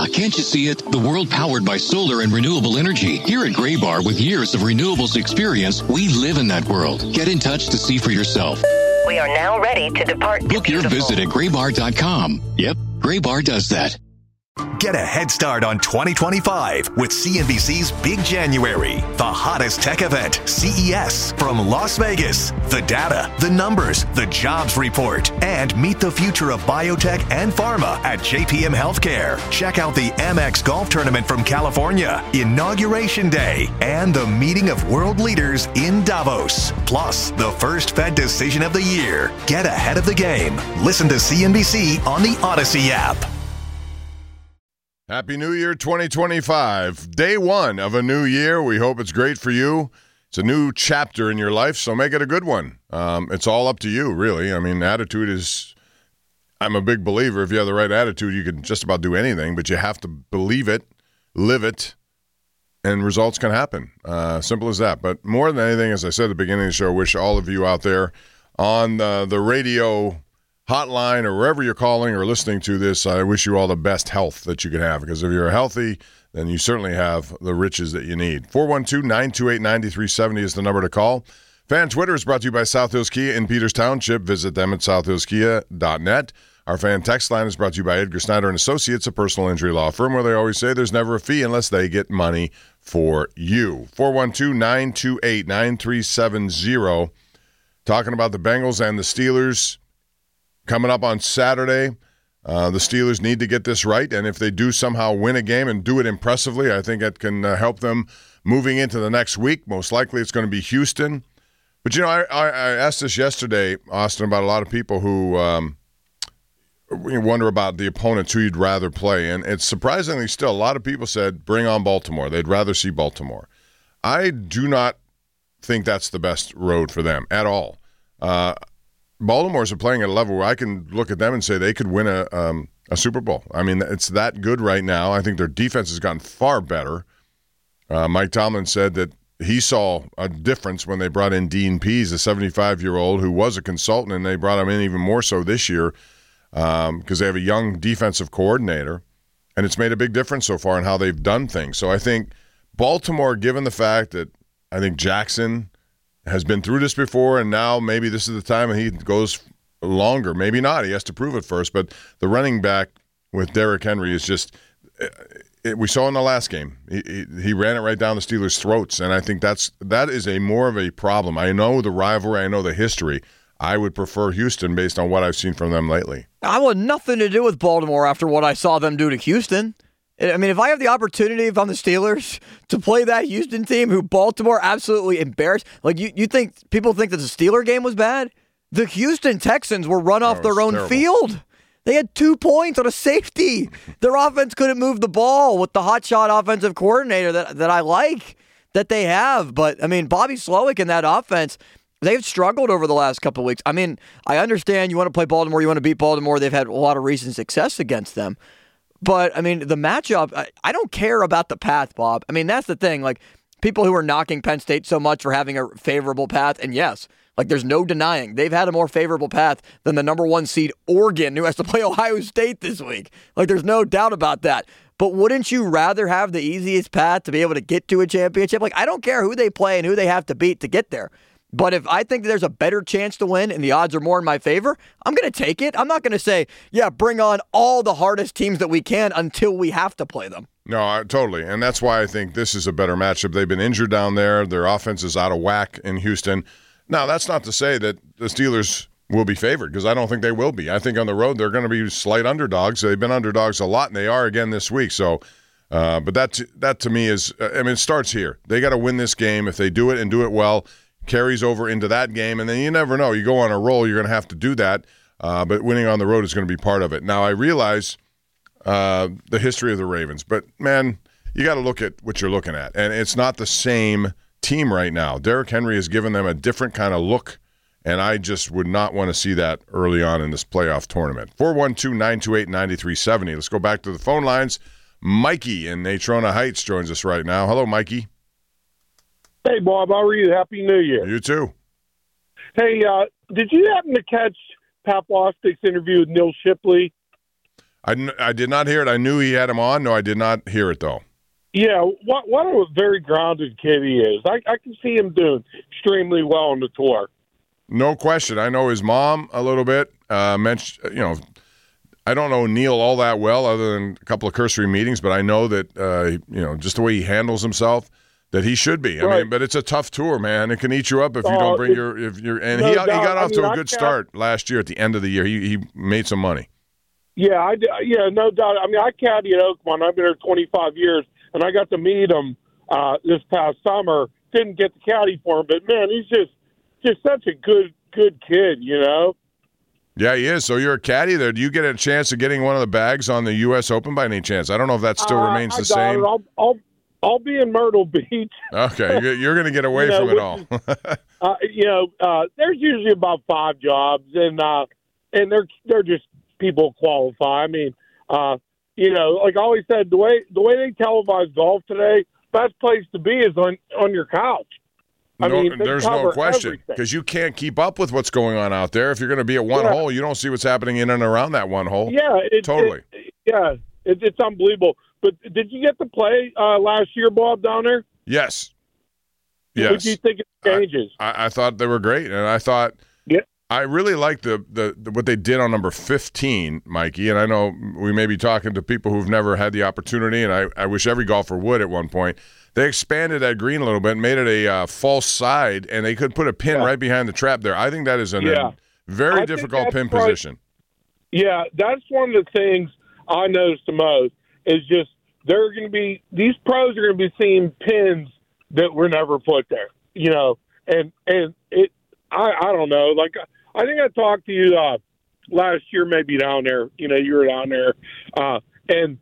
can't you see it? The world powered by solar and renewable energy. Here at Graybar, with years of renewables experience, we live in that world. Get in touch to see for yourself. We are now ready to depart. Book your visit at graybar.com. Yep, Graybar does that. Get a head start on 2025 with CNBC's Big January, the hottest tech event, CES, from Las Vegas. The data, the numbers, the jobs report, and meet the future of biotech and pharma at JPM Healthcare. Check out the Amex Golf Tournament from California, Inauguration Day, and the meeting of world leaders in Davos. Plus, the first Fed decision of the year. Get ahead of the game. Listen to CNBC on the Odyssey app. Happy New Year 2025. Day one of a new year. We hope it's great for you. It's a new chapter in your life, so make it a good one. It's all up to you, really. I mean, attitude is, I'm a big believer. If you have the right attitude, you can just about do anything, but you have to believe it, live it, and results can happen. Simple as that. But more than anything, as I said at the beginning of the show, I wish all of you out there on the radio hotline or wherever you're calling or listening to this, I wish you all the best health that you can have, because if you're healthy, then you certainly have the riches that you need. 412-928-9370 is the number to call. Fan Twitter is brought to you by South Hills Kia in Peters Township. Visit them at southhillskia.net. Our fan text line is brought to you by Edgar Snyder & Associates, a personal injury law firm where they always say there's never a fee unless they get money for you. 412-928-9370. Talking about the Bengals and the Steelers coming up on Saturday. The Steelers need to get this right, and if they do somehow win a game and do it impressively, I think it can help them moving into the next week. Most likely it's going to be Houston. But, you know, I asked this yesterday, Austin, about a lot of people who wonder about the opponents who you'd rather play, and it's surprisingly still a lot of people said bring on Baltimore. They'd rather see Baltimore. I do not think that's the best road for them at all. Baltimore's are playing at a level where I can look at them and say they could win a Super Bowl. I mean, it's that good right now. I think their defense has gotten far better. Mike Tomlin said that he saw a difference when they brought in Dean Pease, a 75-year-old who was a consultant, and they brought him in even more so this year because they have a young defensive coordinator, and it's made a big difference so far in how they've done things. So I think Baltimore, given the fact that I think Jackson has been through this before, and now maybe this is the time and he goes longer. Maybe not. He has to prove it first. But the running back with Derrick Henry is just we saw in the last game. He ran it right down the Steelers' throats, and I think that is a more of a problem. I know the rivalry. I know the history. I would prefer Houston based on what I've seen from them lately. I want nothing to do with Baltimore after what I saw them do to Houston. I mean, if I have the opportunity, if I'm the Steelers, to play that Houston team who Baltimore absolutely embarrassed, like you think people think that the Steeler game was bad? The Houston Texans were run off their own field. They had 2 points on a safety. Their offense couldn't move the ball with the hotshot offensive coordinator that I like that they have. But, I mean, Bobby Slowick and that offense, they've struggled over the last couple of weeks. I mean, I understand you want to play Baltimore, you want to beat Baltimore. They've had a lot of recent success against them. But, I mean, the matchup, I don't care about the path, Bob. I mean, that's the thing. Like, people who are knocking Penn State so much for having a favorable path, and yes, like, there's no denying they've had a more favorable path than the number 1 seed Oregon, who has to play Ohio State this week. Like, there's no doubt about that. But wouldn't you rather have the easiest path to be able to get to a championship? Like, I don't care who they play and who they have to beat to get there. But if I think there's a better chance to win and the odds are more in my favor, I'm going to take it. I'm not going to say, yeah, bring on all the hardest teams that we can until we have to play them. No, totally. And that's why I think this is a better matchup. They've been injured down there. Their offense is out of whack in Houston. Now, that's not to say that the Steelers will be favored, because I don't think they will be. I think on the road they're going to be slight underdogs. They've been underdogs a lot, and they are again this week. So, but that to me is, I mean, it starts here. They got to win this game. If they do it and do it well, carries over into that game, and then you never know. You go on a roll, you're going to have to do that, but winning on the road is going to be part of it. Now, I realize the history of the Ravens, but, man, you got to look at what you're looking at, and it's not the same team right now. Derrick Henry has given them a different kind of look, and I just would not want to see that early on in this playoff tournament. 412-928-9370. Let's go back to the phone lines. Mikey in Natrona Heights joins us right now. Hello, Mikey. Hey, Bob, how are you? Happy New Year. You too. Hey, did you happen to catch Pat Bostic's interview with Neil Shipley? I did not hear it. I knew he had him on. No, I did not hear it, though. Yeah, what a very grounded kid he is. I can see him doing extremely well on the tour. No question. I know his mom a little bit. Mentioned, I don't know Neil all that well, other than a couple of cursory meetings, but I know that just the way he handles himself, that he should be. Right. I mean, but it's a tough tour, man. It can eat you up if you don't bring he got off to a good start last year. At the end of the year, he made some money. Yeah, no doubt. I mean, I caddy at Oakmont. I've been here 25 years, and I got to meet him this past summer. Didn't get the caddy for him, but man, he's just such a good kid, Yeah, he is. So you're a caddy there. Do you get a chance of getting one of the bags on the U.S. Open by any chance? I don't know if that still remains the same. I'll be in Myrtle Beach. Okay, you're going to get away from it all. There's usually about 5 jobs, and they're just people qualify. I mean, like I always said, the way they televise golf today, best place to be is on your couch. There's no question, because you can't keep up with what's going on out there. If you're going to be at one hole, you don't see what's happening in and around that one hole. Yeah, totally. It's unbelievable. But did you get to play last year, Bob, down there? Yes. What do you think of the changes? I thought they were great, and I thought I really liked the what they did on number 15, Mikey. And I know we may be talking to people who've never had the opportunity, and I wish every golfer would at one point. They expanded that green a little bit, made it a false side, and they could put a pin right behind the trap there. I think that is a very difficult pin position. Yeah, that's one of the things I noticed the most is just these pros are going to be seeing pins that were never put there, and it. I don't know. Like, I think I talked to you last year, maybe down there. You were down there, and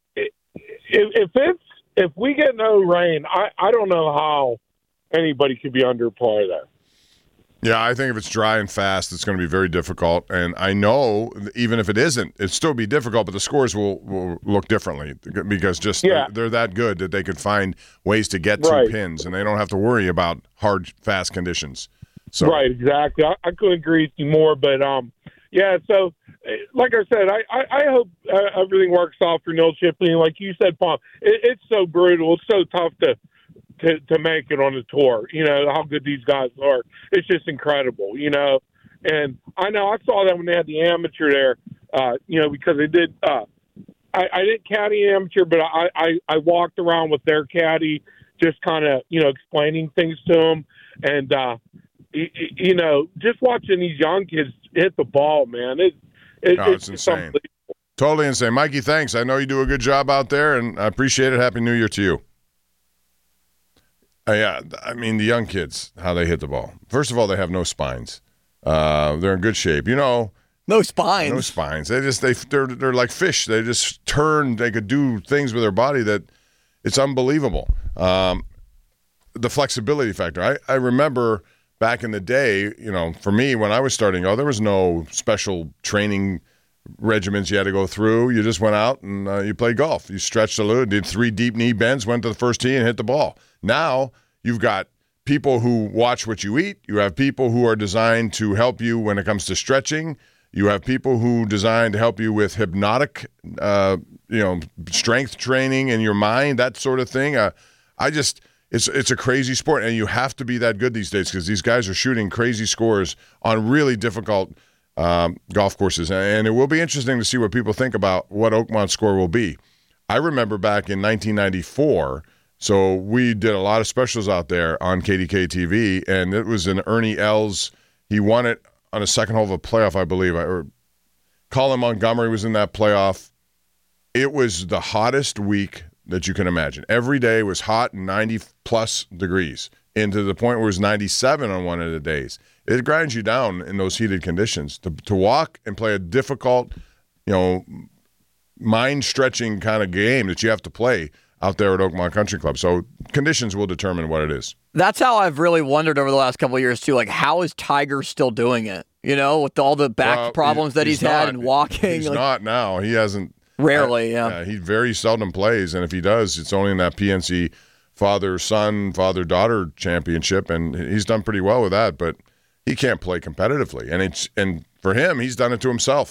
if we get no rain, I don't know how anybody could be under par there. Yeah, I think if it's dry and fast, it's going to be very difficult. And I know even if it isn't, it'll still be difficult, but the scores will look differently because they're that good that they could find ways to get to pins, and they don't have to worry about hard, fast conditions. So. Right, exactly. I couldn't agree with you more, but so like I said, I hope everything works out for Neil Shipley. And like you said, Paul, it's so brutal. It's so tough to make it on the tour. How good these guys are. It's just incredible. And I know I saw that when they had the amateur there. Because they did. I didn't caddy amateur, but I walked around with their caddy, just kind of explaining things to them and. Just watching these young kids hit the ball, man, it's insane. Totally insane. Mikey, thanks. I know you do a good job out there, and I appreciate it. Happy New Year to you. The young kids, how they hit the ball. First of all, they have no spines. They're in good shape. No spines. No spines. They're like fish. They just turn. They could do things with their body that it's unbelievable. The flexibility factor. I remember. Back in the day, for me, when I was starting out, there was no special training regimens you had to go through. You just went out and you played golf. You stretched a little, did 3 deep knee bends, went to the first tee and hit the ball. Now you've got people who watch what you eat. You have people who are designed to help you when it comes to stretching. You have people who are designed to help you with hypnotic, strength training in your mind, that sort of thing. It's a crazy sport, and you have to be that good these days because these guys are shooting crazy scores on really difficult golf courses. And it will be interesting to see what people think about what Oakmont's score will be. I remember back in 1994, so we did a lot of specials out there on KDK TV, and it was in Ernie Els. He won it on a second hole of a playoff, I believe. Colin Montgomery was in that playoff. It was the hottest week that you can imagine. Every day was hot and 90-plus degrees, and to the point where it was 97 on one of the days. It grinds you down in those heated conditions. To walk and play a difficult, mind-stretching kind of game that you have to play out there at Oakmont Country Club. So conditions will determine what it is. That's how I've really wondered over the last couple of years, too. Like, how is Tiger still doing it? With all the back problems that he's had and walking. He's not now. He hasn't. Rarely, yeah. He very seldom plays, and if he does, it's only in that PNC father-son, father-daughter championship, and he's done pretty well with that, but he can't play competitively. And for him, he's done it to himself.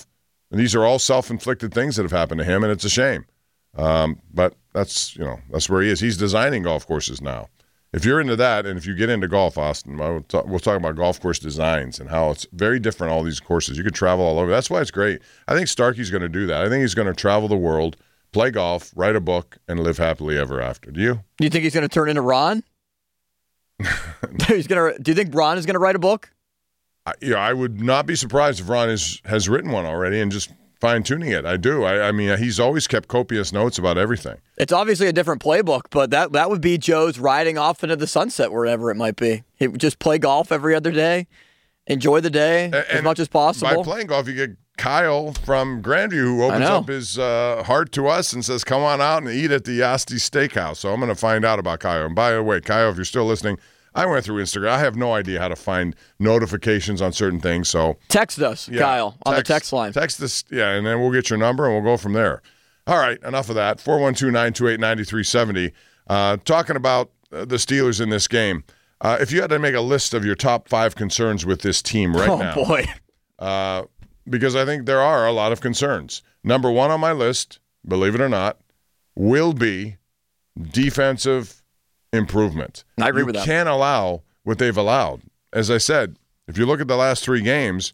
And these are all self-inflicted things that have happened to him, and it's a shame. But that's where he is. He's designing golf courses now. If you're into that, and if you get into golf, Austin, we'll talk about golf course designs and how it's very different, all these courses. You could travel all over. That's why it's great. I think Starkey's going to do that. I think he's going to travel the world, play golf, write a book, and live happily ever after. Do you? Do you think he's going to turn into Ron? Do you think Ron is going to write a book? I would not be surprised if Ron has written one already and just fine-tuning it. I do. I mean, he's always kept copious notes about everything. It's obviously a different playbook, but that would be Joe's riding off into the sunset, wherever it might be. He would just play golf every other day, enjoy the day as much as possible. By playing golf, you get Kyle from Grandview, who opens up his heart to us and says, come on out and eat at the Asti Steakhouse. So I'm going to find out about Kyle. And by the way, Kyle, if you're still listening, I went through Instagram. I have no idea how to find notifications on certain things. So text us, Kyle, on the text line. Text us, and then we'll get your number and we'll go from there. All right, enough of that. 412-928-9370. Talking about the Steelers in this game. If you had to make a list of your top 5 concerns with this team right now. Oh, boy. Because I think there are a lot of concerns. Number 1 on my list, believe it or not, will be defensive improvement. I agree with that. You can't allow what they've allowed. As I said, if you look at the last 3 games,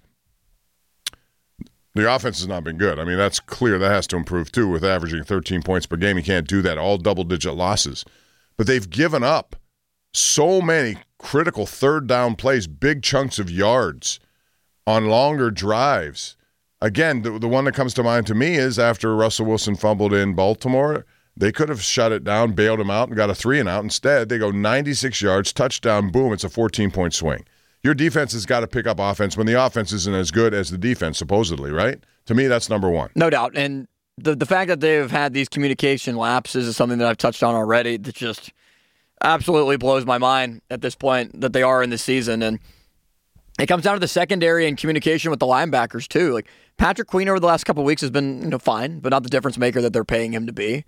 the offense has not been good. I mean, that's clear. That has to improve, too, with averaging 13 points per game. You can't do that. All double-digit losses. But they've given up so many critical third-down plays, big chunks of yards on longer drives. Again, the one that comes to mind to me is after Russell Wilson fumbled in Baltimore, they could have shut it down, bailed him out, and got a 3-and-out. Instead, they go 96 yards, touchdown, boom, it's a 14-point swing. Your defense has got to pick up offense when the offense isn't as good as the defense, supposedly, right? To me, that's number 1. No doubt. And the fact that they've had these communication lapses is something that I've touched on already that just absolutely blows my mind at this point that they are in the season. And it comes down to the secondary and communication with the linebackers, too. Like Patrick Queen over the last couple of weeks has been fine, but not the difference maker that they're paying him to be.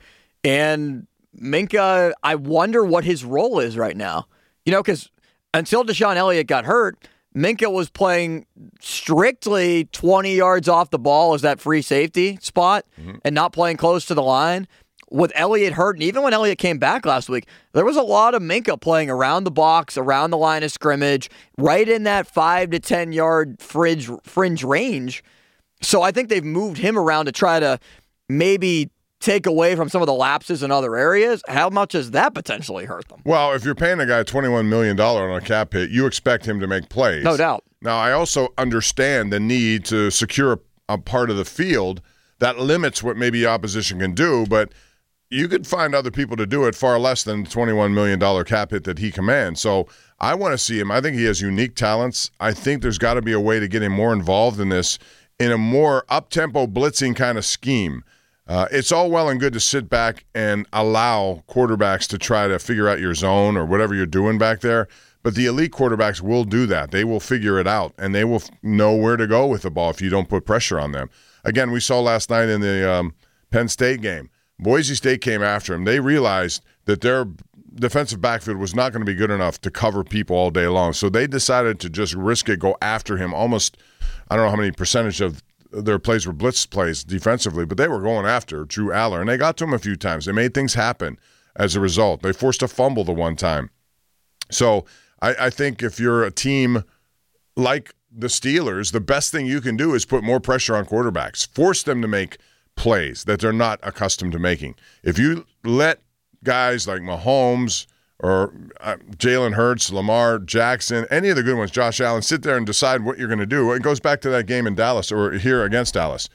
And Minkah, I wonder what his role is right now. Because until Deshaun Elliott got hurt, Minkah was playing strictly 20 yards off the ball as that free safety spot and not playing close to the line. With Elliott hurt, and even when Elliott came back last week, there was a lot of Minkah playing around the box, around the line of scrimmage, right in that 5 to 10 yard fringe range. So I think they've moved him around to try to maybe take away from some of the lapses in other areas. How much does that potentially hurt them? Well, if you're paying a guy $21 million on a cap hit, you expect him to make plays. No doubt. Now, I also understand the need to secure a part of the field that limits what maybe opposition can do, but you could find other people to do it far less than the $21 million cap hit that he commands. So I want to see him. I think he has unique talents. I think there's got to be a way to get him more involved in this in a more up-tempo blitzing kind of scheme. It's all well and good to sit back and allow quarterbacks to try to figure out your zone or whatever you're doing back there, but the elite quarterbacks will do that. They will figure it out, and they will know where to go with the ball if you don't put pressure on them. Again, we saw last night in the Penn State game, Boise State came after him. They realized that their defensive backfield was not going to be good enough to cover people all day long, so they decided to just risk it, go after him almost, I don't know how many percentage of their plays were blitz plays defensively, but they were going after Drew Aller, and they got to him a few times. They made things happen as a result. They forced a fumble the one time. So I think if you're a team like the Steelers, the best thing you can do is put more pressure on quarterbacks. Force them to make plays that they're not accustomed to making. If you let guys like Mahomes or Jalen Hurts, Lamar Jackson, any of the good ones, Josh Allen, sit there and decide what you're going to do. It goes back to that game in Dallas or here against Dallas.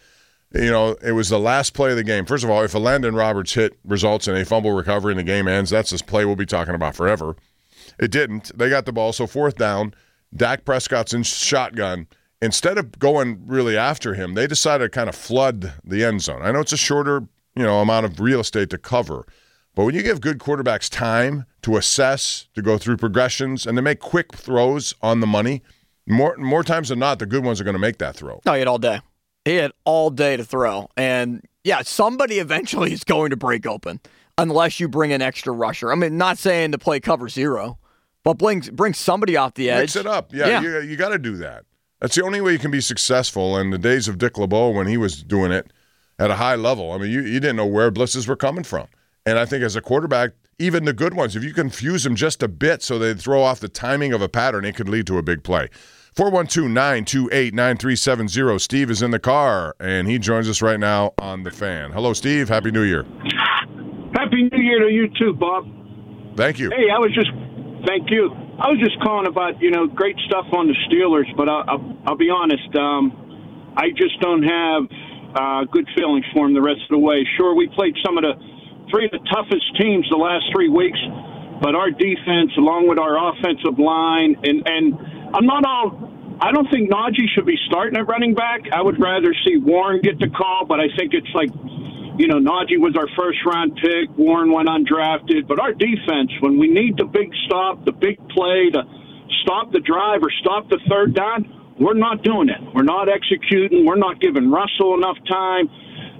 It was the last play of the game. First of all, if a Landon Roberts hit results in a fumble recovery and the game ends, that's this play we'll be talking about forever. It didn't. They got the ball, so 4th down. Dak Prescott's in shotgun. Instead of going really after him, they decided to kind of flood the end zone. I know it's a shorter, amount of real estate to cover, but when you give good quarterbacks time to assess, to go through progressions, and to make quick throws on the money, more times than not, the good ones are going to make that throw. No, he had all day. He had all day to throw. And, somebody eventually is going to break open unless you bring an extra rusher. I mean, not saying to play cover 0, but bring somebody off the edge. Mix it up. Yeah. You got to do that. That's the only way you can be successful. In the days of Dick LeBeau, when he was doing it at a high level, I mean, you didn't know where blitzes were coming from. And I think as a quarterback, even the good ones, if you confuse them just a bit so they throw off the timing of a pattern, it could lead to a big play. 412-928-9370. Steve is in the car, and he joins us right now on The Fan. Hello, Steve. Happy New Year. Happy New Year to you too, Bob. Thank you. Hey, thank you. I was just calling about, great stuff on the Steelers, but I'll be honest, I just don't have good feelings for them the rest of the way. Sure, we played some of three of the toughest teams the last 3 weeks, but our defense, along with our offensive line, and I don't think Najee should be starting at running back. I would rather see Warren get the call, but I think it's like, Najee was our first-round pick. Warren went undrafted. But our defense, when we need the big stop, the big play to stop the drive or stop the third down, we're not doing it. We're not executing. We're not giving Russell enough time.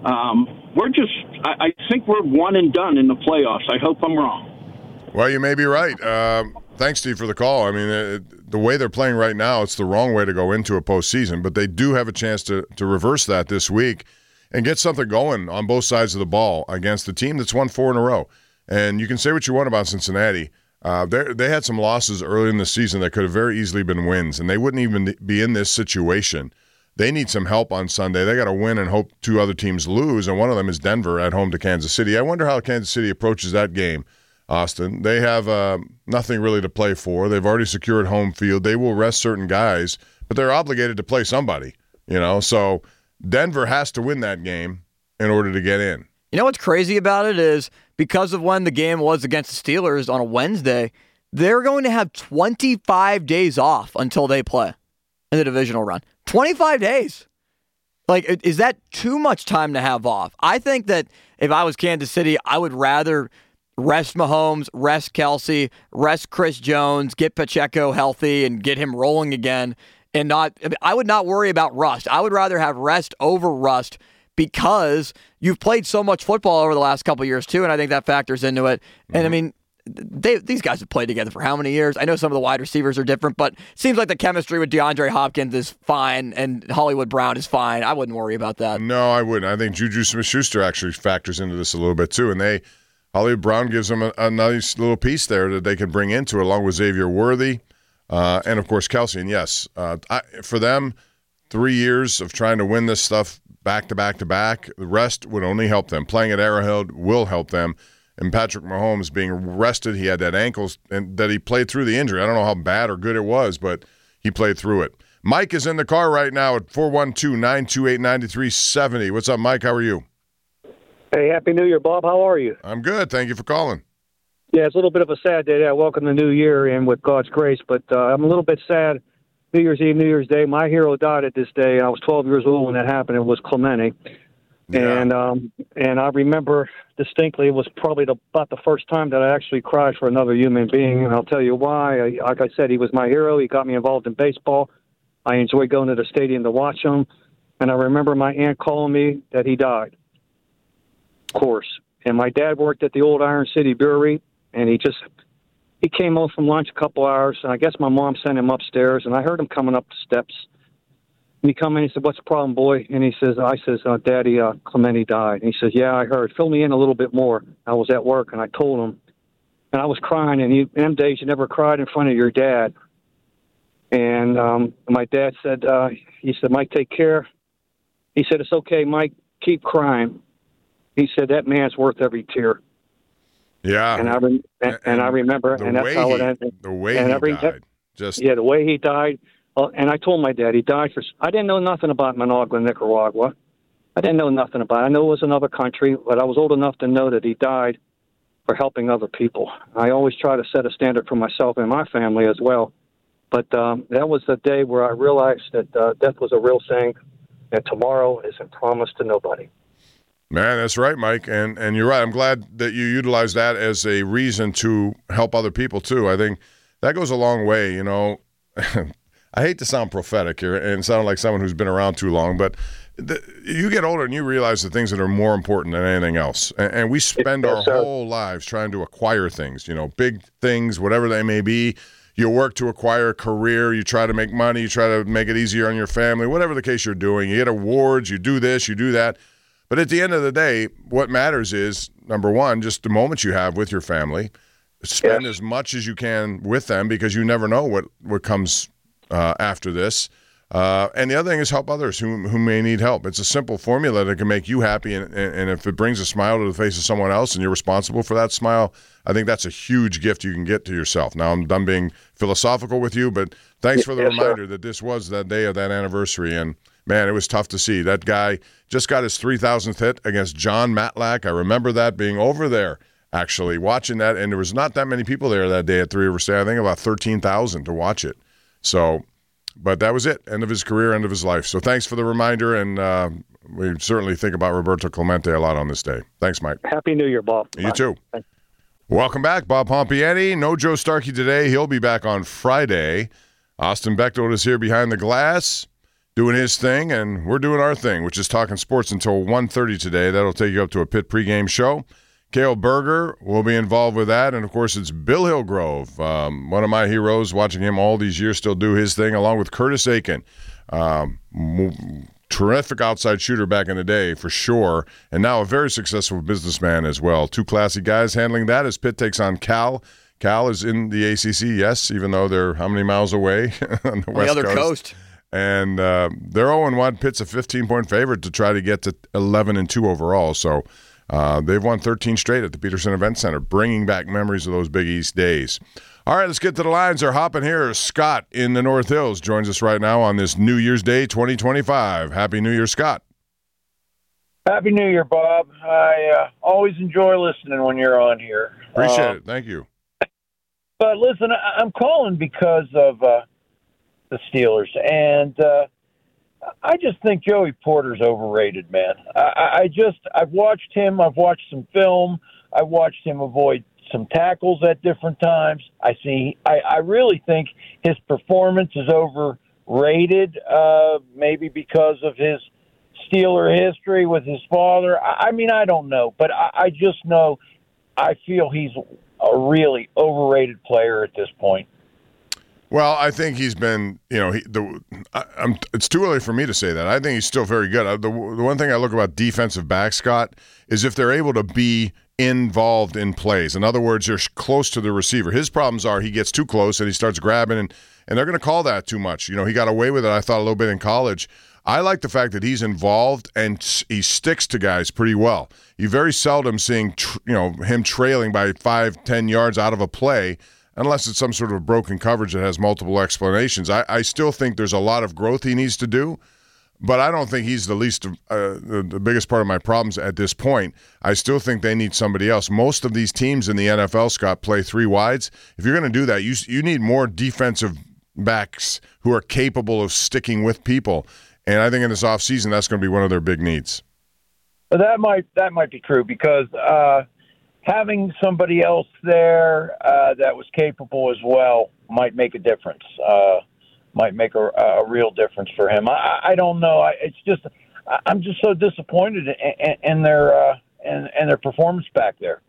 I think we're one and done in the playoffs. I hope I'm wrong. Well, you may be right. Thanks, Steve, for the call. I mean, the way they're playing right now, it's the wrong way to go into a postseason, but they do have a chance to reverse that this week and get something going on both sides of the ball against a team that's won 4 in a row. And you can say what you want about Cincinnati. They had some losses early in the season that could have very easily been wins, and they wouldn't even be in this situation. They need some help on Sunday. They got to win and hope 2 other teams lose, and one of them is Denver at home to Kansas City. I wonder how Kansas City approaches that game, Austin. They have nothing really to play for. They've already secured home field. They will rest certain guys, but they're obligated to play somebody, So Denver has to win that game in order to get in. You know what's crazy about it is because of when the game was against the Steelers on a Wednesday, they're going to have 25 days off until they play in the divisional run. 25 days. Like, is that too much time to have off? I think that if I was Kansas City, I would rather rest Mahomes, rest Kelsey, rest Chris Jones, get Pacheco healthy and get him rolling again. And I would not worry about rust. I would rather have rest over rust because you've played so much football over the last couple of years too, and I think that factors into it. And I mean, these guys have played together for how many years? I know some of the wide receivers are different, but it seems like the chemistry with DeAndre Hopkins is fine and Hollywood Brown is fine. I wouldn't worry about that. No, I wouldn't. I think Juju Smith-Schuster actually factors into this a little bit too, and Hollywood Brown gives them a nice little piece there that they can bring into it, along with Xavier Worthy. And, of course, Kelsey. And, yes, for them, 3 years of trying to win this stuff back to back to back, the rest would only help them. Playing at Arrowhead will help them. And Patrick Mahomes being rested, he had that ankle, and that he played through the injury. I don't know how bad or good it was, but he played through it. Mike is in the car right now at 412-928-9370. What's up, Mike? How are you? Hey, Happy New Year, Bob. How are you? I'm good. Thank you for calling. Yeah, it's a little bit of a sad day. I welcome the new year in with God's grace, but I'm a little bit sad. New Year's Eve, New Year's Day, my hero died at this day. I was 12 years old when that happened. It was Clemente. Yeah. And I remember distinctly it was probably about the first time that I actually cried for another human being, and I'll tell you why. Like I said, he was my hero. He got me involved in baseball. I enjoyed going to the stadium to watch him, and I remember my aunt calling me that he died, of course. And my dad worked at the old Iron City Brewery, and he came home from lunch a couple hours, and I guess my mom sent him upstairs, and I heard him coming up the steps. And he come in, he said, "What's the problem, boy?" And I says, "Daddy, Clemente died." And he says, "Yeah, I heard. Fill me in a little bit more." I was at work, and I told him. And I was crying, and in them days, you never cried in front of your dad. And my dad said, he said, "Mike, take care." He said, "It's okay, Mike. Keep crying." He said, "That man's worth every tear." Yeah. And I remember, and that's how it ended. The way he died. The way he died. And I told my dad he died I didn't know nothing about Managua, Nicaragua. I didn't know nothing about it. I know it was another country, but I was old enough to know that he died for helping other people. I always try to set a standard for myself and my family as well. But that was the day where I realized that death was a real thing, and tomorrow isn't promised to nobody. Man, that's right, Mike. And you're right. I'm glad that you utilize that as a reason to help other people, too. I think that goes a long way, I hate to sound prophetic here and sound like someone who's been around too long, but you get older and you realize the things that are more important than anything else. And we spend our whole lives trying to acquire things, big things, whatever they may be. you work to acquire a career, you try to make money, you try to make it easier on your family, whatever the case you're doing. You get awards, you do this, you do that. But at the end of the day, what matters is, number one, just the moments you have with your family. Spend as much as you can with them because you never know what comes after this. And the other thing is help others who may need help. It's a simple formula that can make you happy, and if it brings a smile to the face of someone else and you're responsible for that smile, I think that's a huge gift you can get to yourself. Now, I'm done being philosophical with you, but thanks for the reminder that this was that day of that anniversary, and man, it was tough to see. That guy just got his 3,000th hit against John Matlack. I remember that being over there, actually, watching that, and there was not that many people there that day at Three Rivers State. I think about 13,000 to watch it. So, but that was it. End of his career, end of his life. So thanks for the reminder, and we certainly think about Roberto Clemente a lot on this day. Thanks, Mike. Happy New Year, Bob. You too. Welcome back, Bob Pompiani. No Joe Starkey today. He'll be back on Friday. Austin Bechtold is here behind the glass doing his thing, and we're doing our thing, which is talking sports until 1:30 today. That'll take you up to a Pitt pregame show. Cale Berger will be involved with that, and, of course, it's Bill Hillgrove, one of my heroes, watching him all these years still do his thing, along with Curtis Aiken. Terrific outside shooter back in the day, for sure, and now a very successful businessman as well. Two classy guys handling that as Pitt takes on Cal. Cal is in the ACC, yes, even though they're how many miles away on the West other coast. And they're 0-1. Pitt's a 15-point favorite to try to get to 11-2 overall, so they've won 13 straight at the Peterson Event Center, bringing back memories of those Big East days. All right, let's get to the lines. They're hopping here. Scott in the North Hills joins us right now on this New Year's Day 2025. Happy New Year, Scott. Happy New Year, Bob. I always enjoy listening when you're on here. Appreciate it. Thank you. But listen, I'm calling because of the Steelers, and I just think Joey Porter's overrated, man. I've watched him. I've watched some film. I watched him avoid some tackles at different times. I really think his performance is overrated, maybe because of his Steeler history with his father. I mean, I don't know, but I just know I feel he's a really overrated player at this point. Well, I think he's been, it's too early for me to say that. I think he's still very good. The one thing I look about defensive backs, Scott, is if they're able to be involved in plays. In other words, they're close to the receiver. His problems are he gets too close and he starts grabbing, and they're going to call that too much. He got away with it, I thought, a little bit in college. I like the fact that he's involved and he sticks to guys pretty well. You very seldom seeing him trailing by 5-10 yards out of a play, unless it's some sort of broken coverage that has multiple explanations. I still think there's a lot of growth he needs to do, but I don't think he's the biggest part of my problems at this point. I still think they need somebody else. Most of these teams in the NFL, Scott, play three wides. If you're going to do that, you need more defensive backs who are capable of sticking with people. And I think in this offseason, that's going to be one of their big needs. That might be true because having somebody else there that was capable as well might make a difference. Might make a real difference for him. I don't know. I'm just so disappointed in their performance back there.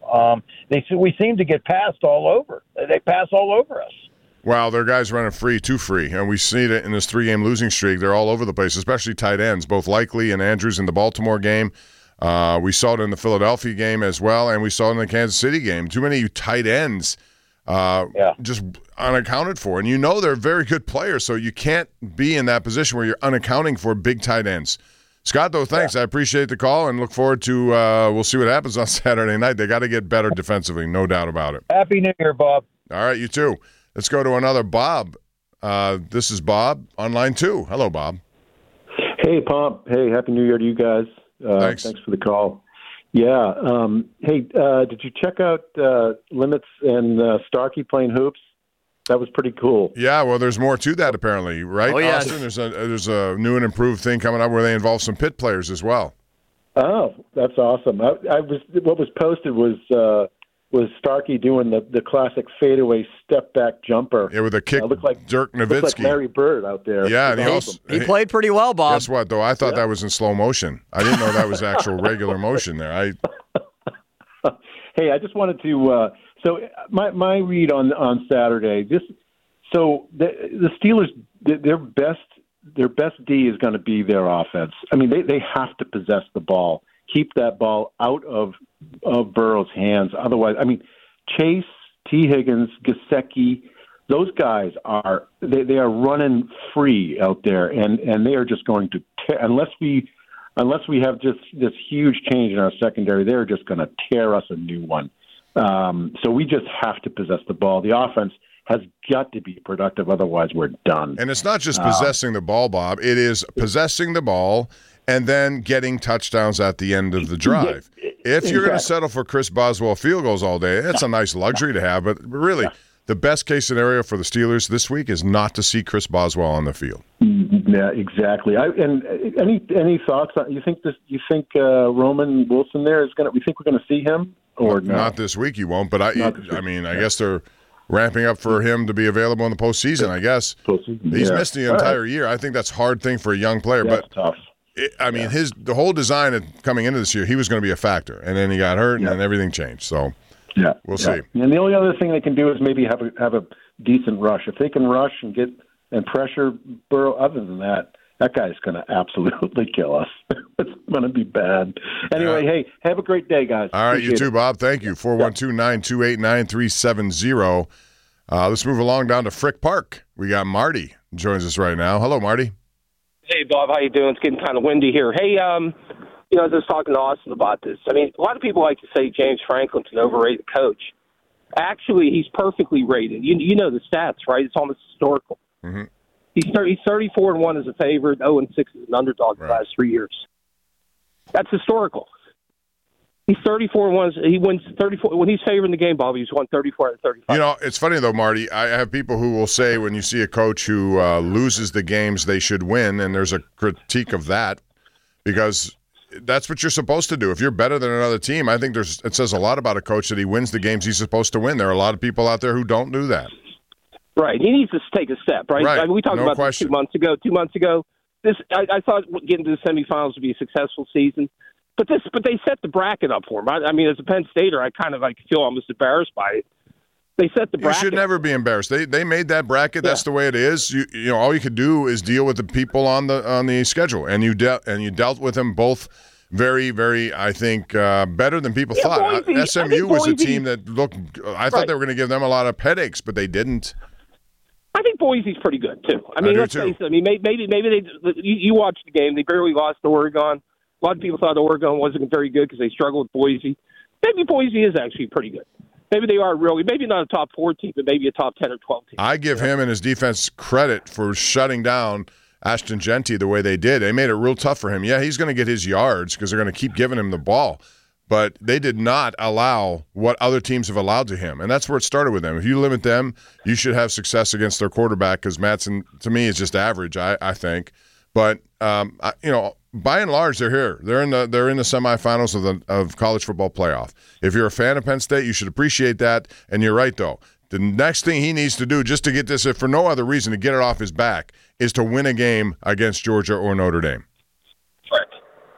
We seem to get passed all over. They pass all over us. Well, their guys running too free, and we see it in this 3-game losing streak. They're all over the place, especially tight ends, both Likely and Andrews in the Baltimore game. We saw it in the Philadelphia game as well, and we saw it in the Kansas City game. Too many tight ends just unaccounted for. And they're very good players, so you can't be in that position where you're unaccounting for big tight ends. Scott, though, thanks. Yeah. I appreciate the call and look forward to we'll see what happens on Saturday night. They got to get better defensively, no doubt about it. Happy New Year, Bob. All right, you too. Let's go to another Bob. This is Bob on line 2. Hello, Bob. Hey, Pomp. Hey, Happy New Year to you guys. Thanks. Thanks for the call. Yeah. Hey, did you check out Limits and Starkey playing hoops? That was pretty cool. Yeah, well, there's more to that apparently, right, yeah. Austin? There's a new and improved thing coming up where they involve some Pitt players as well. Oh, that's awesome. What was posted was Starkey doing the classic fadeaway step back jumper. Yeah, with a kick, looked like Dirk Nowitzki. Looked like Larry Bird out there. Yeah, and he played pretty well, Bob. Guess what, though? I thought that was in slow motion. I didn't know that was actual regular motion there. Hey, I just wanted to So my read on Saturday, the Steelers, their best D is going to be their offense. I mean, they have to possess the ball, keep that ball out of Burrow's hands. Otherwise, I mean, Chase, T. Higgins, Gesicki, those guys are running free out there, and they are just going to unless we have just this huge change in our secondary, they're just going to tear us a new one. So we just have to possess the ball. The offense has got to be productive, otherwise we're done. And it's not just possessing the ball, Bob. It is possessing the ball and then getting touchdowns at the end of the drive. If you're going to settle for Chris Boswell field goals all day, that's a nice luxury to have. But really, the best case scenario for the Steelers this week is not to see Chris Boswell on the field. Yeah, exactly. And any thoughts? You think Roman Wilson there is going to? We think we're going to see him or no? Not this week. You won't. But I guess they're ramping up for him to be available in the postseason. I guess he's missed the entire year. I think that's a hard thing for a young player. That's tough. The whole design of coming into this year, he was going to be a factor, and then he got hurt, and then everything changed. So we'll see. And the only other thing they can do is maybe have a decent rush. If they can rush and pressure Burrow, other than that guy's going to absolutely kill us. It's going to be bad. Anyway, hey, have a great day, guys. All right, appreciate you too, Bob. Thank you. 412-928-9370. Let's move along down to Frick Park. We got Marty joins us right now. Hello, Marty. Hey, Bob. How you doing? It's getting kind of windy here. Hey, I was just talking to Austin about this. I mean, a lot of people like to say James Franklin's an overrated coach. Actually, he's perfectly rated. You know the stats, right? It's almost historical. Mm-hmm. He's 34-1 as a favorite, 0-6 as an underdog the last 3 years. That's historical. He's 34-1. He wins 34 when he's favoring the game. Bob, he's won 34 out of 35. You know, it's funny though, Marty. I have people who will say when you see a coach who loses the games they should win, and there's a critique of that because that's what you're supposed to do. If you're better than another team, I think it says a lot about a coach that he wins the games he's supposed to win. There are a lot of people out there who don't do that. Right. He needs to take a step, right? Right. I mean, we talked about this 2 months ago. 2 months ago, I thought getting to the semifinals would be a successful season. But they set the bracket up for him. I mean, as a Penn Stater, I kind of feel almost embarrassed by it. They set the bracket. You should never be embarrassed. They made that bracket. That's the way it is. You know, all you could do is deal with the people on the schedule, and you dealt with them both very, very, I think, better than people thought. SMU was a team that looked. I thought they were going to give them a lot of headaches, but they didn't. I think Boise's pretty good too. I mean, let's face it. I mean, maybe they. You watched the game. They barely lost to Oregon. A lot of people thought Oregon wasn't very good because they struggled with Boise. Maybe Boise is actually pretty good. Maybe they are really, maybe not a top 4 team, but maybe a top 10 or 12 team. I give him and his defense credit for shutting down Ashton Genty the way they did. They made it real tough for him. Yeah, he's going to get his yards because they're going to keep giving him the ball. But they did not allow what other teams have allowed to him. And that's where it started with them. If you limit them, you should have success against their quarterback because Mattson, to me, is just average, I think. But, by and large, they're here. They're in the semifinals of college football playoff. If you're a fan of Penn State, you should appreciate that. And you're right, though. The next thing he needs to do, just to get this, if for no other reason, to get it off his back, is to win a game against Georgia or Notre Dame. Correct.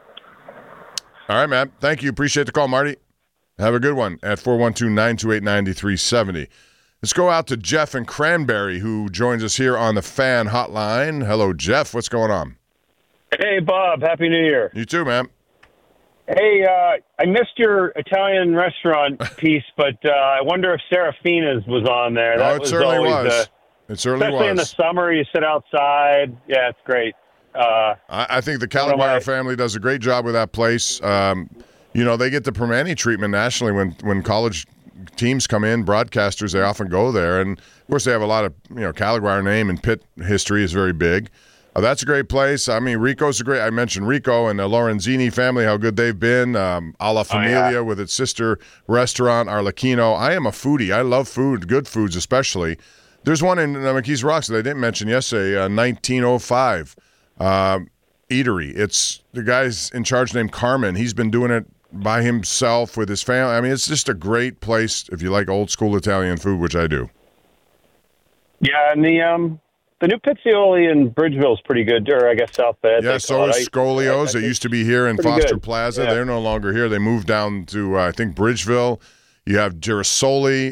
All right, man. Thank you. Appreciate the call, Marty. Have a good one at 412-928-9370. Let's go out to Jeff in Cranberry, who joins us here on the Fan Hotline. Hello, Jeff. What's going on? Hey, Bob. Happy New Year. You too, man. Hey, I missed your Italian restaurant piece, but I wonder if Serafina's was on there. It certainly was. It certainly was. Especially in the summer, you sit outside. Yeah, it's great. I think the Caligari family does a great job with that place. They get the Permane treatment nationally when college teams come in, broadcasters, they often go there. And, of course, they have a lot of, Caligari name and Pitt history is very big. That's a great place. I mean, Rico's I mentioned Rico and the Lorenzini family, how good they've been. Alla Familia with its sister restaurant, Arlecchino. I am a foodie. I love food, good foods especially. There's one in McKees Rocks that I didn't mention yesterday, 1905 eatery. It's the guy's in charge named Carmen. He's been doing it by himself with his family. I mean, it's just a great place if you like old school Italian food, which I do. Yeah, and the new Pizzaioli in Bridgeville is pretty good, or I guess South Bend. Yeah, so is Scolio's. It used to be here in Foster good. Plaza. Yeah. They're no longer here. They moved down to, I think, Bridgeville. You have Girasoli.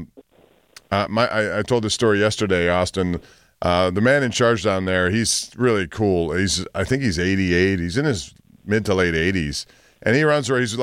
I told this story yesterday, Austin. The man in charge down there, he's really cool. I think he's 88. He's in his mid to late 80s. And he runs where he's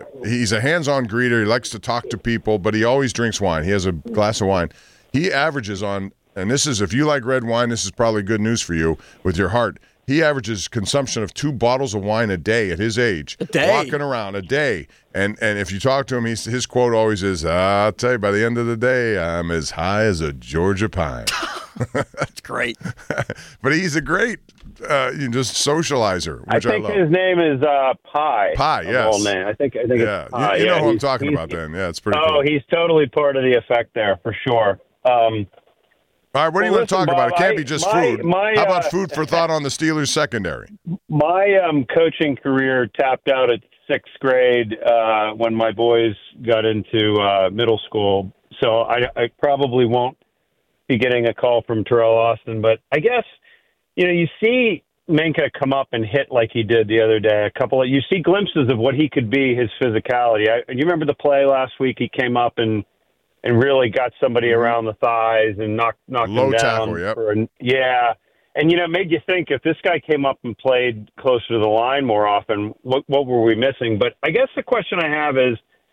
a hands-on greeter. He likes to talk to people, but he always drinks wine. He has a glass of wine. He averages on, and this is, if you like red wine, this is probably good news for you with your heart. He averages consumption of 2 bottles of wine a day at his age. A day? Walking around a day. And if you talk to him, his quote always is, I'll tell you, by the end of the day, I'm as high as a Georgia pine. That's great. But he's a great just socializer. I think his name is Pie. Pie, yes. Whole name. I think it's Pie. You know who I'm talking about then. Yeah, it's pretty cool. Oh, he's totally part of the effect there, for sure. All right, what do you want to talk about? It can't be just food. How about food for thought on the Steelers secondary? My coaching career tapped out at 6th grade when my boys got into middle school. So I probably won't be getting a call from Terrell Austin. But I guess, you see Minkah come up and hit like he did the other day. You see glimpses of what he could be, his physicality. You remember the play last week? He came up and really got somebody around the thighs and knocked him down. Tackle, yep. Yeah. And, it made you think if this guy came up and played closer to the line more often, what were we missing? But I guess the question I have is,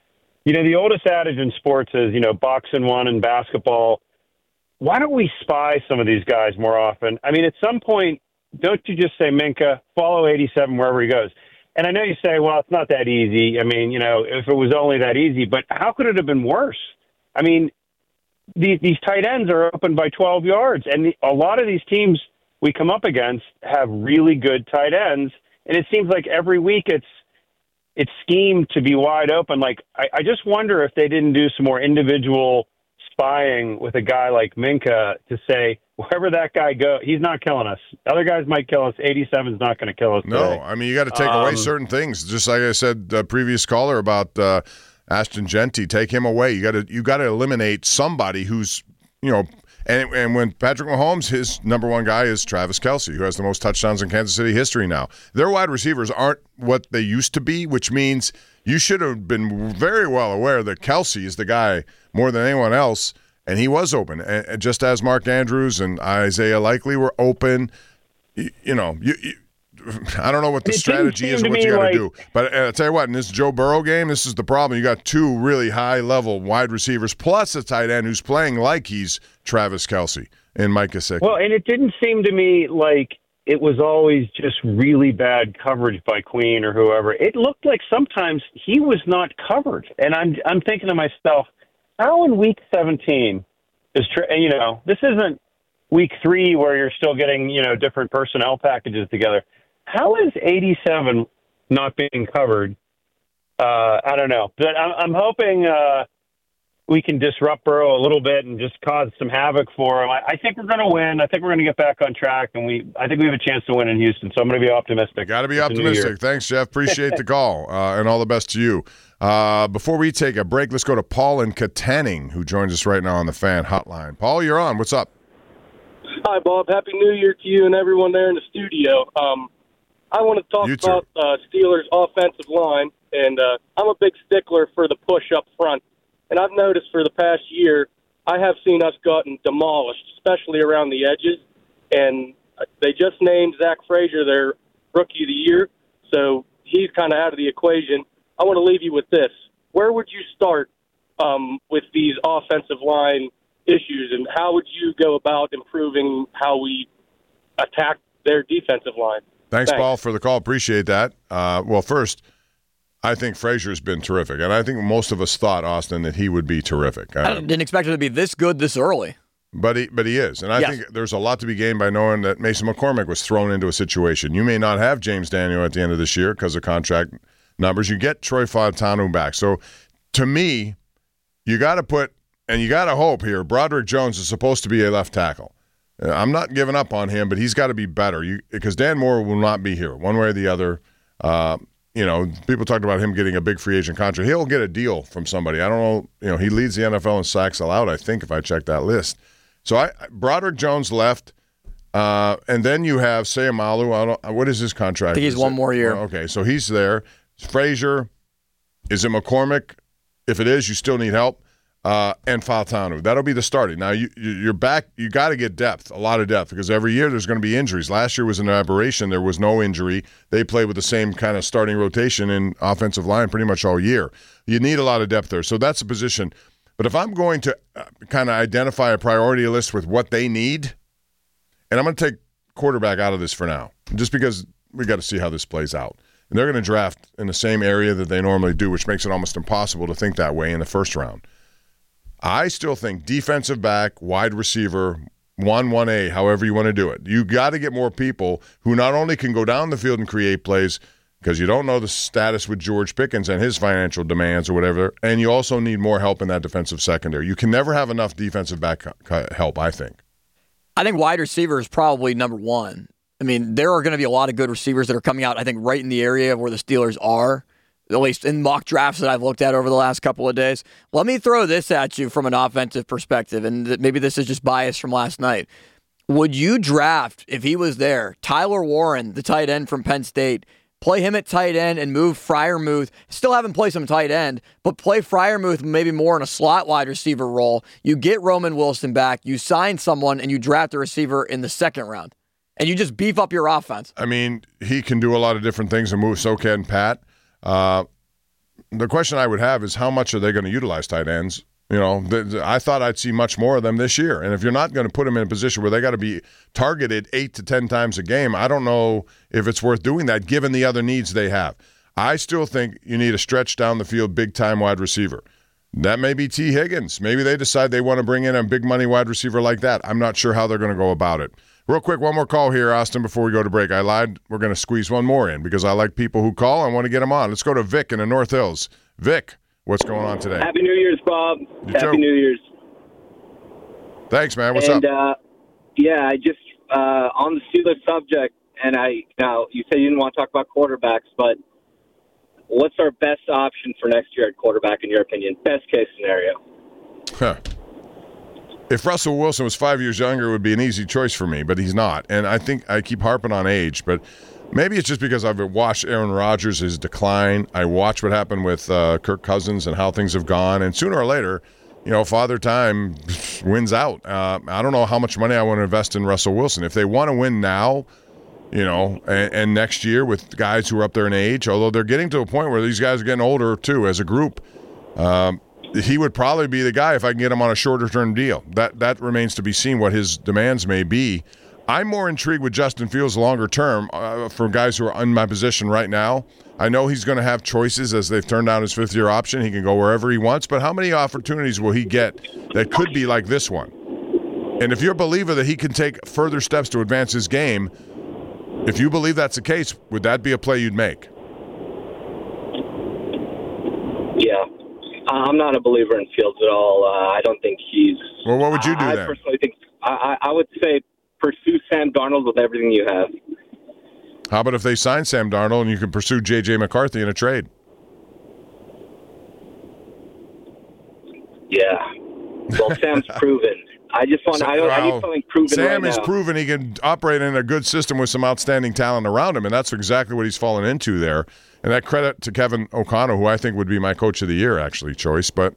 the oldest adage in sports is, boxing one and basketball. Why don't we spy some of these guys more often? I mean, at some point, don't you just say, Minkah, follow 87 wherever he goes? And I know you say, well, it's not that easy. I mean, if it was only that easy, but how could it have been worse? I mean, these tight ends are open by 12 yards, and a lot of these teams we come up against have really good tight ends, and it seems like every week it's schemed to be wide open. Like, I just wonder if they didn't do some more individual spying with a guy like Minkah to say, wherever that guy goes, he's not killing us. Other guys might kill us. 87's not going to kill us today. No, I mean, you got to take away certain things. Just like I said, the previous caller about Ashton Genty, take him away. You got to eliminate somebody who's, and when Patrick Mahomes, his number one guy is Travis Kelce, who has the most touchdowns in Kansas City history now. Their wide receivers aren't what they used to be, which means you should have been very well aware that Kelce is the guy more than anyone else, and he was open. And just as Mark Andrews and Isaiah Likely were open, I don't know what the strategy is or what you got to do. But I'll tell you what, in this Joe Burrow game, this is the problem. You got 2 really high-level wide receivers plus a tight end who's playing like he's Travis Kelce and Mike Gesicki. Well, and it didn't seem to me like it was always just really bad coverage by Queen or whoever. It looked like sometimes he was not covered. And I'm thinking to myself, how in Week 17 is this isn't Week 3 where you're still getting different personnel packages together. How is 87 not being covered? I don't know. But I'm hoping we can disrupt Burrow a little bit and just cause some havoc for him. I think we're going to win. I think we're going to get back on track, and I think we have a chance to win in Houston, so I'm going to be optimistic. Got to be optimistic. Thanks, Jeff. Appreciate the call, and all the best to you. Before we take a break, let's go to Paul in Katanning, who joins us right now on the Fan Hotline. Paul, you're on. What's up? Hi, Bob. Happy New Year to you and everyone there in the studio. I want to talk about Steelers' offensive line, and I'm a big stickler for the push up front. And I've noticed for the past year, I have seen us gotten demolished, especially around the edges. And they just named Zach Frazier their Rookie of the Year, so he's kind of out of the equation. I want to leave you with this. Where would you start with these offensive line issues, and how would you go about improving how we attack their defensive line? Thanks, Paul, for the call. Appreciate that. Well, first, I think Frazier's been terrific, and I think most of us thought, Austin, that he would be terrific. I didn't expect him to be this good this early. But he is, and I think there's a lot to be gained by knowing that Mason McCormick was thrown into a situation. You may not have James Daniel at the end of this year because of contract numbers. You get Troy Fautanu back. So, to me, you got to put, and you got to hope here, Broderick Jones is supposed to be a left tackle. I'm not giving up on him, but he's got to be better because Dan Moore will not be here one way or the other. People talked about him getting a big free agent contract. He'll get a deal from somebody. I don't know. He leads the NFL in sacks allowed, I think, if I check that list. So Broderick Jones left, and then you have Seumalo. What is his contract? I think he's one more year. Okay, so he's there. Frazier. Is it McCormick? If it is, you still need help. And Fautanu. That'll be the starting. Now, you're back. You got to get depth, a lot of depth, because every year there's going to be injuries. Last year was an aberration. There was no injury. They played with the same kind of starting rotation in offensive line pretty much all year. You need a lot of depth there. So that's a position. But if I'm going to kind of identify a priority list with what they need, and I'm going to take quarterback out of this for now, just because we got to see how this plays out. And they're going to draft in the same area that they normally do, which makes it almost impossible to think that way in the first round. I still think defensive back, wide receiver, 1A, however you want to do it. You got to get more people who not only can go down the field and create plays, because you don't know the status with George Pickens and his financial demands or whatever, and you also need more help in that defensive secondary. You can never have enough defensive back help, I think. I think wide receiver is probably number one. I mean, there are going to be a lot of good receivers that are coming out, I think, right in the area of where the Steelers are, at least in mock drafts that I've looked at over the last couple of days. Let me throw this at you from an offensive perspective, and maybe this is just bias from last night. Would you draft, if he was there, Tyler Warren, the tight end from Penn State, play him at tight end and move Freiermuth, still have him play some tight end, but play Freiermuth maybe more in a slot wide receiver role? You get Roman Wilson back, you sign someone, and you draft a receiver in the second round, and you just beef up your offense. I mean, he can do a lot of different things and move, so can Pat. The question I would have is how much are they going to utilize tight ends? You know, I thought I'd see much more of them this year. And if you're not going to put them in a position where they got to be targeted 8 to 10 times a game, I don't know if it's worth doing that given the other needs they have. I still think you need a stretch down the field, big-time wide receiver. That may be T. Higgins. Maybe they decide they want to bring in a big-money wide receiver like that. I'm not sure how they're going to go about it. Real quick, one more call here, Austin, before we go to break. I lied. We're going to squeeze one more in because I like people who call. I want to get them on. Let's go to Vic in the North Hills. Vic, what's going on today? Happy New Year's, Bob. Happy New Year's. Thanks, man. What's up? Yeah, I just, on the Steelers subject, and now you said you didn't want to talk about quarterbacks, but what's our best option for next year at quarterback, in your opinion? Best case scenario. If Russell Wilson was 5 years younger, it would be an easy choice for me, but he's not. And I think I keep harping on age, but maybe it's just because I've watched Aaron Rodgers' his decline. I watched what happened with Kirk Cousins and how things have gone. And sooner or later, you know, Father Time wins out. I don't know how much money I want to invest in Russell Wilson. If they want to win now, you know, and next year with guys who are up there in age, although they're getting to a point where these guys are getting older too as a group, he would probably be the guy if I can get him on a shorter-term deal. That remains to be seen what his demands may be. I'm more intrigued with Justin Fields longer term for guys who are in my position right now. I know he's going to have choices as they've turned down his fifth-year option. He can go wherever he wants, but how many opportunities will he get that could be like this one? And if you're a believer that he can take further steps to advance his game, if you believe that's the case, would that be a play you'd make? Yeah. I'm not a believer in Fields at all. I don't think he's... Well, what would you do then? I personally think... I would say pursue Sam Darnold with everything you have. How about if they sign Sam Darnold and you can pursue J.J. McCarthy in a trade? Yeah. Well, Sam's proven. I just need something proven Sam right is now. proven he can operate in a good system with some outstanding talent around him, and that's exactly what he's fallen into there. And that credit to Kevin O'Connell, who I think would be my coach of the year, actually, choice. But,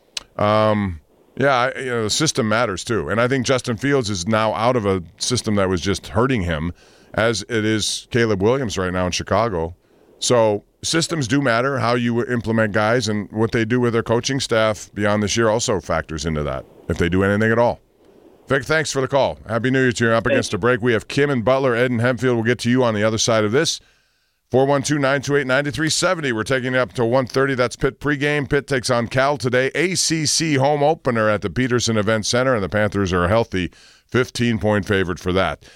the system matters, too. And I think Justin Fields is now out of a system that was just hurting him, as it is Caleb Williams right now in Chicago. So systems do matter. How you implement guys and what they do with their coaching staff beyond this year also factors into that, if they do anything at all. Vic, thanks for the call. Happy New Year to you. Up against a break. We have Kim and Butler, Ed and Hempfield. We'll get to you on the other side of this. 412-928-9370. We're taking it up to 1:30. That's Pitt pregame. Pitt takes on Cal today. ACC home opener at the Peterson Event Center, and the Panthers are a healthy 15-point favorite for that.